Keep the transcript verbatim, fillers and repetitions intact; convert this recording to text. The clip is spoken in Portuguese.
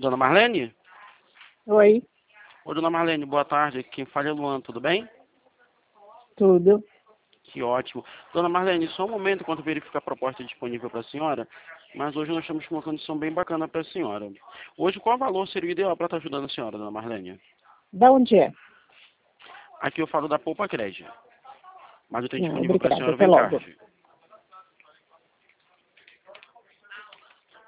Dona Marlene? Oi, Oi, Dona Marlene, boa tarde. Quem fala é Luan, tudo bem? tudo. Que ótimo. Dona Marlene, só um momento enquanto eu verifico a proposta disponível para a senhora, mas hoje nós estamos com uma condição bem bacana para a senhora. Hoje, qual valor seria o ideal para estar ajudando a senhora, Dona Marlene? Da onde é? Aqui eu falo da Poupa Crédito, mas eu tenho Não, disponível para a obrigada, senhora até bem logo. tarde.